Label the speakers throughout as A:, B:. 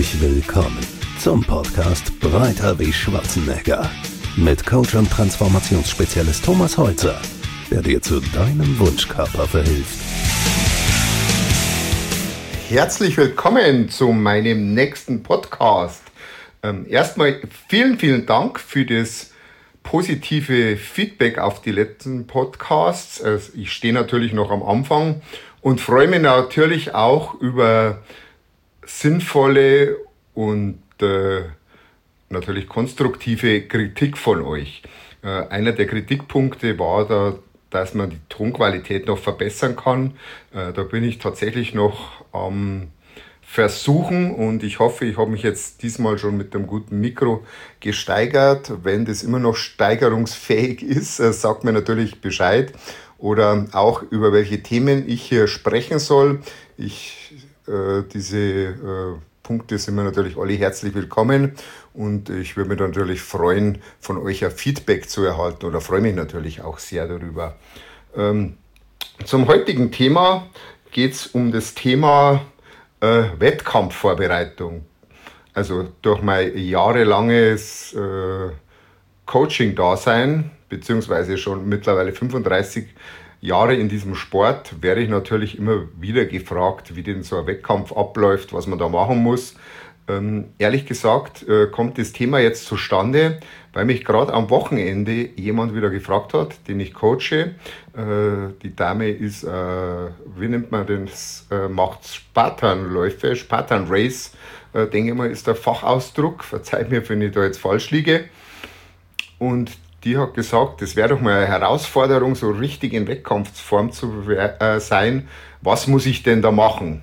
A: Herzlich willkommen zum Podcast Breiter wie Schwarzenegger mit Coach und Transformationsspezialist Thomas Holzer, der dir zu deinem Wunschkörper verhilft.
B: Herzlich willkommen zu meinem nächsten Podcast. Erstmal vielen Dank für das positive Feedback auf die letzten Podcasts. Also ich stehe natürlich noch am Anfang und freue mich natürlich auch über sinnvolle und natürlich konstruktive Kritik von euch. Einer der Kritikpunkte war da, dass man die Tonqualität noch verbessern kann. Da bin ich tatsächlich noch am Versuchen und ich hoffe, ich habe mich jetzt diesmal schon mit einem guten Mikro gesteigert. Wenn das immer noch steigerungsfähig ist, sagt mir natürlich Bescheid oder auch über welche Themen ich hier sprechen soll. Diese Punkte sind mir natürlich alle herzlich willkommen und ich würde mich natürlich freuen, von euch ein Feedback zu erhalten oder freue mich natürlich auch sehr darüber. Zum heutigen Thema geht es um das Thema Wettkampfvorbereitung. Also durch mein jahrelanges Coaching-Dasein, beziehungsweise schon mittlerweile 35 Jahre in diesem Sport, werde ich natürlich immer wieder gefragt, wie denn so ein Wettkampf abläuft, was man da machen muss. Ehrlich gesagt kommt das Thema jetzt zustande, weil mich gerade am Wochenende jemand wieder gefragt hat, den ich coache. Die Dame ist, wie nennt man das, macht Spartanläufe, Spartan Race, denke ich mal, ist der Fachausdruck. Verzeiht mir, wenn ich da jetzt falsch liege. Und die hat gesagt, das wäre doch mal eine Herausforderung, so richtig in Wettkampfform zu sein. Was muss ich denn da machen?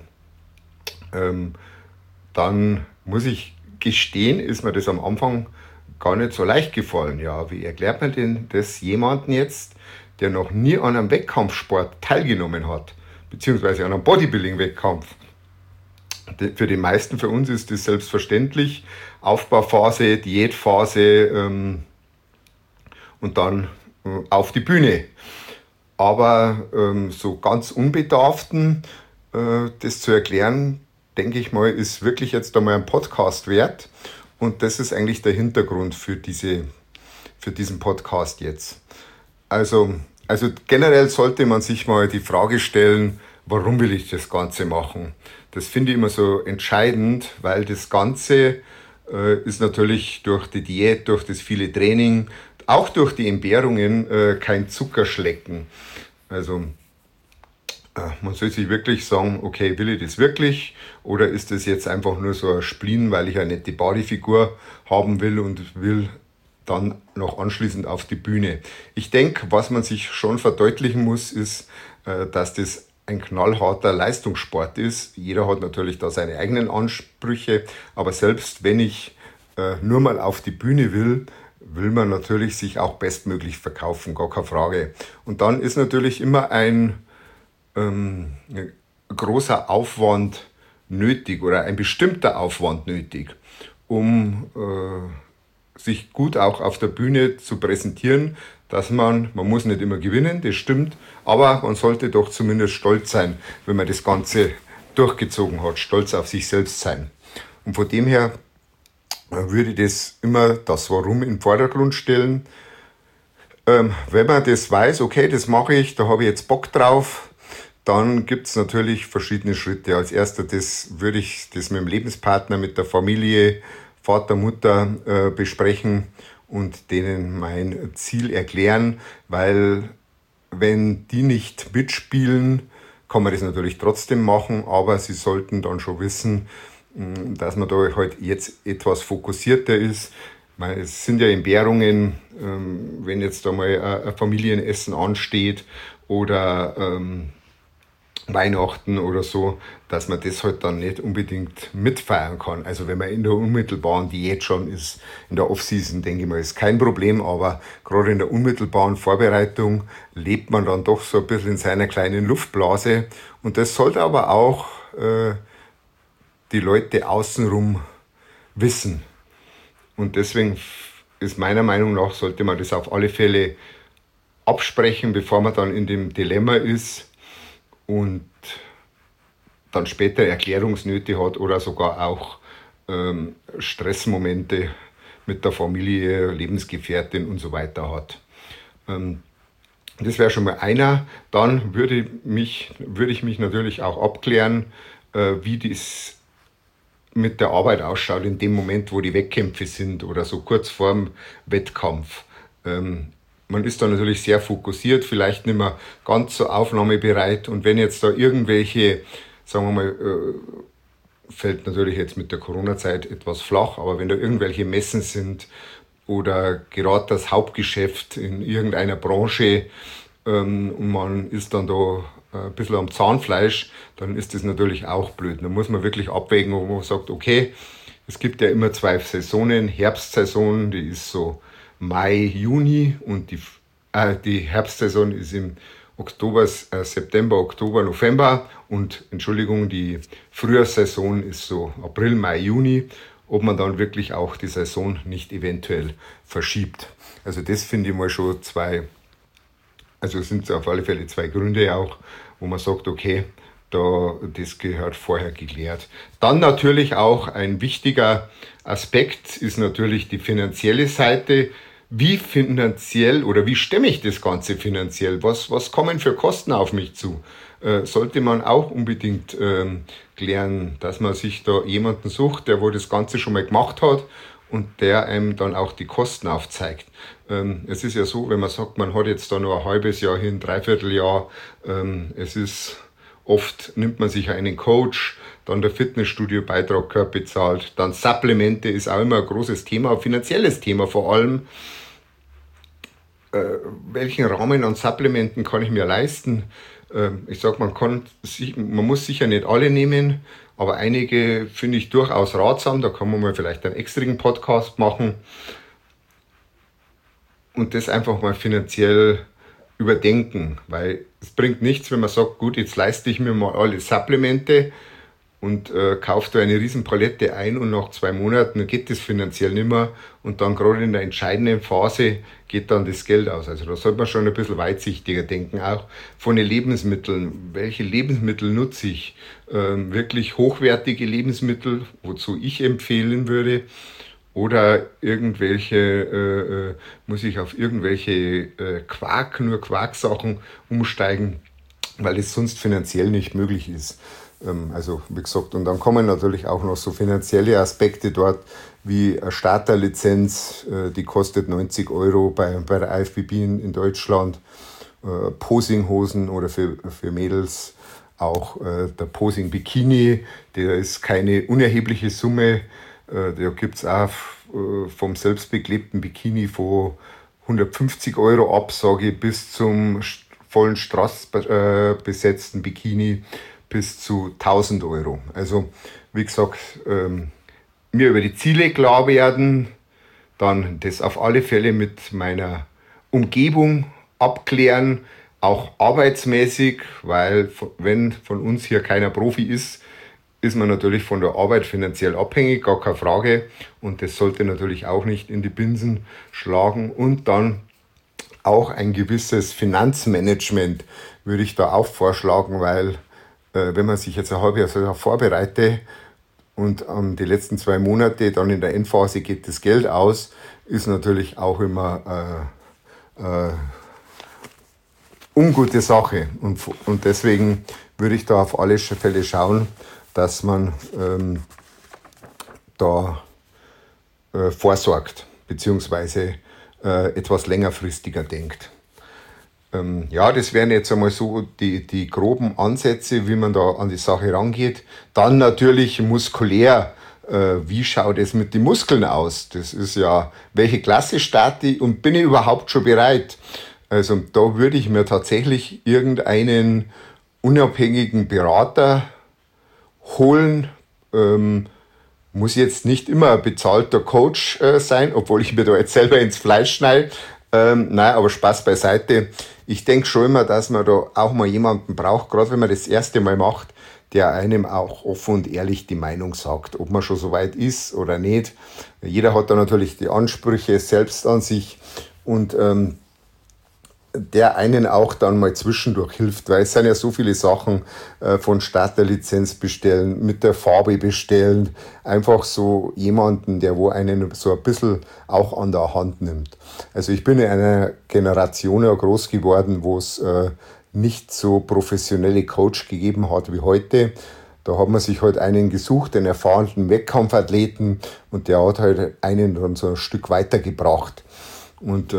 B: Dann muss ich gestehen, ist mir das am Anfang gar nicht so leicht gefallen. Ja, wie erklärt man denn das jemanden jetzt, der noch nie an einem Wettkampfsport teilgenommen hat, beziehungsweise an einem Bodybuilding-Wettkampf? Für die meisten von uns ist das selbstverständlich. Aufbauphase, Diätphase, und dann auf die Bühne. Aber so ganz Unbedarften das zu erklären, denke ich mal, ist wirklich jetzt einmal ein Podcast wert. Und das ist eigentlich der Hintergrund für diesen Podcast jetzt. Also generell sollte man sich mal die Frage stellen, warum will ich das Ganze machen? Das finde ich immer so entscheidend, weil das Ganze ist natürlich durch die Diät, durch das viele Training, auch durch die Entbehrungen kein Zuckerschlecken. Also man soll sich wirklich sagen, okay, will ich das wirklich oder ist das jetzt einfach nur so ein Spleen, weil ich eine nette Bodyfigur haben will und will dann noch anschließend auf die Bühne. Ich denke, was man sich schon verdeutlichen muss, ist, dass das ein knallharter Leistungssport ist. Jeder hat natürlich da seine eigenen Ansprüche, aber selbst wenn ich nur mal auf die Bühne will man natürlich sich auch bestmöglich verkaufen, gar keine Frage. Und dann ist natürlich immer ein großer Aufwand nötig oder ein bestimmter Aufwand nötig, um sich gut auch auf der Bühne zu präsentieren, dass man muss nicht immer gewinnen, das stimmt, aber man sollte doch zumindest stolz sein, wenn man das Ganze durchgezogen hat, stolz auf sich selbst sein. Und von dem her würde das immer das Warum in den Vordergrund stellen. Wenn man das weiß, okay, das mache ich, da habe ich jetzt Bock drauf, dann gibt es natürlich verschiedene Schritte. Als erster würde ich das mit dem Lebenspartner, mit der Familie, Vater, Mutter besprechen und denen mein Ziel erklären, weil wenn die nicht mitspielen, kann man das natürlich trotzdem machen, aber sie sollten dann schon wissen, dass man da halt jetzt etwas fokussierter ist. Es sind ja Entbehrungen, wenn jetzt da mal ein Familienessen ansteht oder Weihnachten oder so, dass man das halt dann nicht unbedingt mitfeiern kann. Also wenn man in der unmittelbaren Diät schon ist, in der Off-Season, denke ich mal, ist kein Problem, aber gerade in der unmittelbaren Vorbereitung lebt man dann doch so ein bisschen in seiner kleinen Luftblase und das sollte aber auch die Leute außenrum wissen. Und deswegen ist meiner Meinung nach, sollte man das auf alle Fälle absprechen, bevor man dann in dem Dilemma ist und dann später Erklärungsnöte hat oder sogar auch Stressmomente mit der Familie, Lebensgefährtin und so weiter hat. Das wäre schon mal einer. Dann würde ich mich natürlich auch abklären, wie das mit der Arbeit ausschaut in dem Moment, wo die Wettkämpfe sind oder so kurz vorm Wettkampf. Man ist da natürlich sehr fokussiert, vielleicht nicht mehr ganz so aufnahmebereit. Und wenn jetzt da irgendwelche, sagen wir mal, fällt natürlich jetzt mit der Corona-Zeit etwas flach, aber wenn da irgendwelche Messen sind oder gerade das Hauptgeschäft in irgendeiner Branche und man ist dann da ein bisschen am Zahnfleisch, dann ist das natürlich auch blöd. Da muss man wirklich abwägen, wo man sagt, okay, es gibt ja immer 2 Saisonen. Herbstsaison, die ist so Mai, Juni und die Herbstsaison ist im September, Oktober, November und die Frühjahrssaison ist so April, Mai, Juni, ob man dann wirklich auch die Saison nicht eventuell verschiebt. Also das finde ich mal schon sind auf alle Fälle 2 Gründe auch, wo man sagt, okay, das gehört vorher geklärt. Dann natürlich auch ein wichtiger Aspekt ist natürlich die finanzielle Seite. Wie finanziell oder wie stemme ich das Ganze finanziell? Was kommen für Kosten auf mich zu? Sollte man auch unbedingt klären, dass man sich da jemanden sucht, der wo das Ganze schon mal gemacht hat und der einem dann auch die Kosten aufzeigt. Es ist ja so, wenn man sagt, man hat jetzt da nur ein halbes Jahr hin, 3/4 Jahr, oft nimmt man sich einen Coach, dann der Fitnessstudio-Beitrag gehört bezahlt, dann Supplemente ist auch immer ein großes Thema, ein finanzielles Thema vor allem. Welchen Rahmen an Supplementen kann ich mir leisten? Ich sage, man muss sicher nicht alle nehmen, aber einige finde ich durchaus ratsam. Da kann man mal vielleicht einen extrigen Podcast machen und das einfach mal finanziell überdenken, weil es bringt nichts, wenn man sagt, gut, jetzt leiste ich mir mal alle Supplemente und kauft da eine riesen Palette ein und nach 2 Monaten geht das finanziell nicht mehr und dann gerade in der entscheidenden Phase geht dann das Geld aus. Also da sollte man schon ein bisschen weitsichtiger denken, auch von den Lebensmitteln. Welche Lebensmittel nutze ich? Wirklich hochwertige Lebensmittel, wozu ich empfehlen würde, oder muss ich auf irgendwelche Quarksachen umsteigen, weil es sonst finanziell nicht möglich ist. Also wie gesagt, und dann kommen natürlich auch noch so finanzielle Aspekte dort, wie eine Starterlizenz, die kostet 90 € bei der IFBB in Deutschland, Posinghosen oder für Mädels auch der Posing Bikini, der ist keine unerhebliche Summe, da gibt es auch vom selbstbeklebten Bikini von 150 € ab, sage ich, bis zum vollen strassbesetzten Bikini bis zu 1000 €. Also wie gesagt, mir über die Ziele klar werden, dann das auf alle Fälle mit meiner Umgebung abklären, auch arbeitsmäßig, weil wenn von uns hier keiner Profi ist, ist man natürlich von der Arbeit finanziell abhängig, gar keine Frage, und das sollte natürlich auch nicht in die Binsen schlagen. Und dann auch ein gewisses Finanzmanagement würde ich da auch vorschlagen, weil wenn man sich jetzt ein halbes Jahr vorbereitet und die letzten 2 Monate, dann in der Endphase geht das Geld aus, ist natürlich auch immer ungute Sache. Und deswegen würde ich da auf alle Fälle schauen, dass man da vorsorgt, beziehungsweise etwas längerfristiger denkt. Ja, das wären jetzt einmal so die groben Ansätze, wie man da an die Sache rangeht. Dann natürlich muskulär. Wie schaut es mit den Muskeln aus? Das ist ja, welche Klasse starte ich und bin ich überhaupt schon bereit? Also da würde ich mir tatsächlich irgendeinen unabhängigen Berater holen. Muss jetzt nicht immer ein bezahlter Coach sein, obwohl ich mir da jetzt selber ins Fleisch schneide. Nein, aber Spaß beiseite. Ich denke schon immer, dass man da auch mal jemanden braucht, gerade wenn man das erste Mal macht, der einem auch offen und ehrlich die Meinung sagt, ob man schon so weit ist oder nicht. Jeder hat da natürlich die Ansprüche selbst an sich und der einen auch dann mal zwischendurch hilft, weil es sind ja so viele Sachen von Starterlizenz bestellen, mit der Farbe bestellen, einfach so jemanden, der wo einen so ein bisschen auch an der Hand nimmt. Also ich bin in einer Generation ja groß geworden, wo es nicht so professionelle Coach gegeben hat wie heute. Da hat man sich halt einen gesucht, einen erfahrenen Wettkampfathleten, und der hat halt einen dann so ein Stück weitergebracht. Und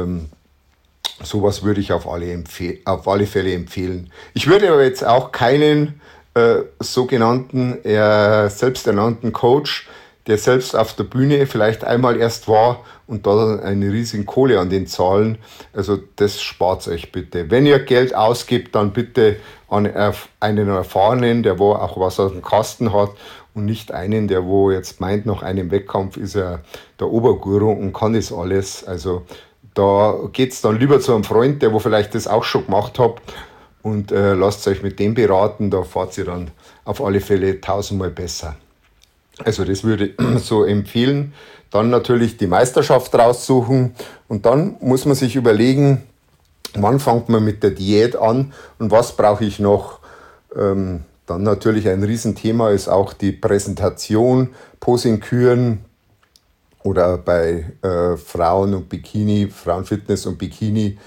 B: sowas würde ich auf alle Fälle empfehlen. Ich würde aber jetzt auch keinen sogenannten, selbsternannten Coach, der selbst auf der Bühne vielleicht einmal erst war und da dann eine riesige Kohle an den Zahlen. Also das spart euch bitte. Wenn ihr Geld ausgibt, dann bitte an einen Erfahrenen, der wo auch was auf dem Kasten hat, und nicht einen, der wo jetzt meint, nach einem Wettkampf ist er der Oberguru und kann das alles. Also da geht's dann lieber zu einem Freund, der wo vielleicht das auch schon gemacht hat, und lasst euch mit dem beraten, da fahrt ihr dann auf alle Fälle 1000-mal besser. Also das würde ich so empfehlen. Dann natürlich die Meisterschaft raussuchen, und dann muss man sich überlegen, wann fängt man mit der Diät an und was brauche ich noch. Dann natürlich ein Riesenthema ist auch die Präsentation, Posing-Küren, oder bei Frauen und Bikini, Frauenfitness und Bikini,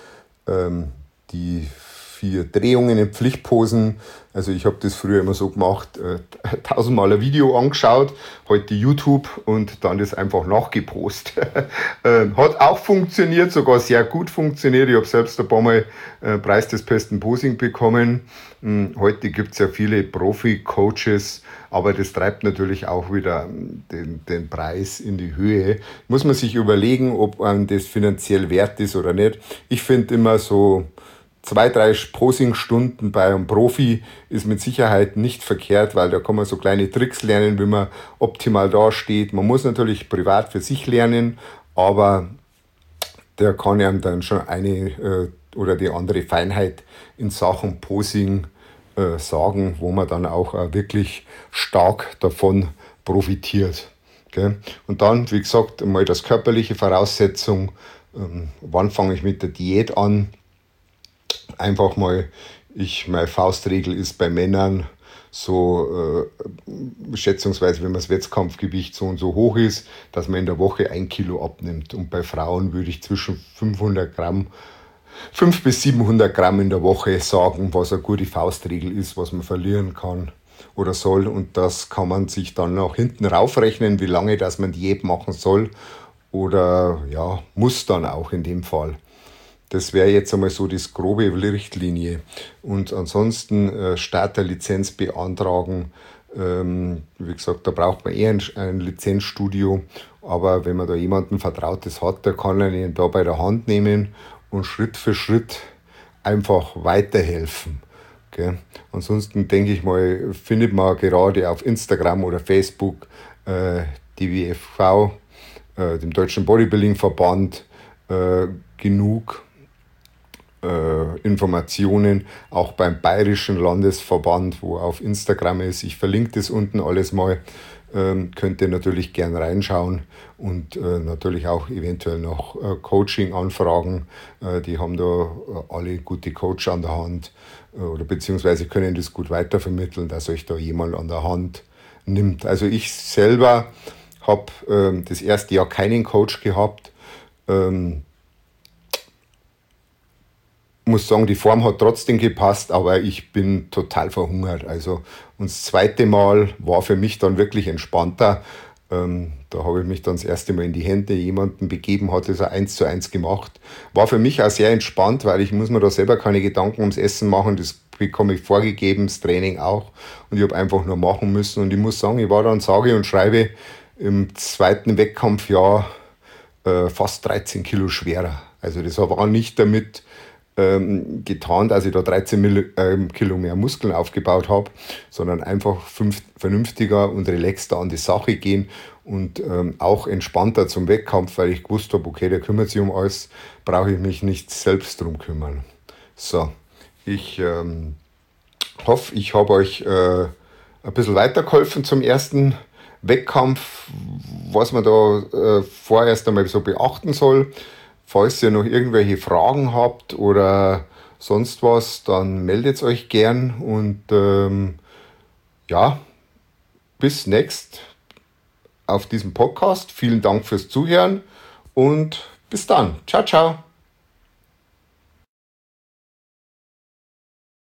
B: die 4 Drehungen in Pflichtposen. Also ich habe das früher immer so gemacht, 1000-mal ein Video angeschaut, heute YouTube, und dann das einfach nachgepostet. Hat auch funktioniert, sogar sehr gut funktioniert. Ich habe selbst ein paar Mal Preis des besten Posing bekommen. Heute gibt es ja viele Profi-Coaches, aber das treibt natürlich auch wieder den Preis in die Höhe. Muss man sich überlegen, ob einem das finanziell wert ist oder nicht. Ich finde immer so 2-3 Posing-Stunden bei einem Profi ist mit Sicherheit nicht verkehrt, weil da kann man so kleine Tricks lernen, wie man optimal dasteht. Man muss natürlich privat für sich lernen, aber der kann einem dann schon eine oder die andere Feinheit in Sachen Posing sagen, wo man dann auch wirklich stark davon profitiert. Gell? Und dann, wie gesagt, mal das körperliche Voraussetzung. Wann fange ich mit der Diät an? Einfach mal, meine Faustregel ist bei Männern so schätzungsweise, wenn man das Wettkampfgewicht so und so hoch ist, dass man in der Woche 1 Kilo abnimmt. Und bei Frauen würde ich zwischen 500 bis 700 Gramm in der Woche sagen, was eine gute Faustregel ist, was man verlieren kann oder soll. Und das kann man sich dann auch hinten raufrechnen, wie lange das man Diät machen soll oder ja, muss dann auch in dem Fall. Das wäre jetzt einmal so das grobe Richtlinie. Und ansonsten Starterlizenz beantragen. Wie gesagt, da braucht man eher ein Lizenzstudio. Aber wenn man da jemanden Vertrautes hat, der kann einen da bei der Hand nehmen und Schritt für Schritt einfach weiterhelfen. Okay? Ansonsten denke ich mal, findet man gerade auf Instagram oder Facebook DBFV, dem Deutschen Bodybuilding-Verband, genug Informationen, auch beim Bayerischen Landesverband, wo auf Instagram ist. Ich verlinke das unten alles mal. Könnt ihr natürlich gern reinschauen und natürlich auch eventuell noch Coaching-Anfragen. Die haben da alle gute Coach an der Hand oder beziehungsweise können das gut weitervermitteln, dass euch da jemand an der Hand nimmt. Also ich selber habe das erste Jahr keinen Coach gehabt. Muss sagen, die Form hat trotzdem gepasst, aber ich bin total verhungert. Also, und das zweite Mal war für mich dann wirklich entspannter. Da habe ich mich dann das erste Mal in die Hände jemanden begeben, hat das 1:1 gemacht. War für mich auch sehr entspannt, weil ich muss mir da selber keine Gedanken ums Essen machen. Das bekomme ich vorgegeben, das Training auch. Und ich habe einfach nur machen müssen. Und ich muss sagen, ich war dann sage und schreibe im zweiten Wettkampfjahr fast 13 Kilo schwerer. Also das war nicht damit getan, dass ich da 13 Kilo mehr Muskeln aufgebaut habe, sondern einfach vernünftiger und relaxter an die Sache gehen und auch entspannter zum Wettkampf, weil ich gewusst habe, okay, der kümmert sich um alles, brauche ich mich nicht selbst drum kümmern. So, ich hoffe, ich habe euch ein bisschen weitergeholfen zum ersten Wettkampf, was man da vorerst einmal so beachten soll. Falls ihr noch irgendwelche Fragen habt oder sonst was, dann meldet euch gern und bis nächst auf diesem Podcast. Vielen Dank fürs Zuhören und bis dann. Ciao, ciao.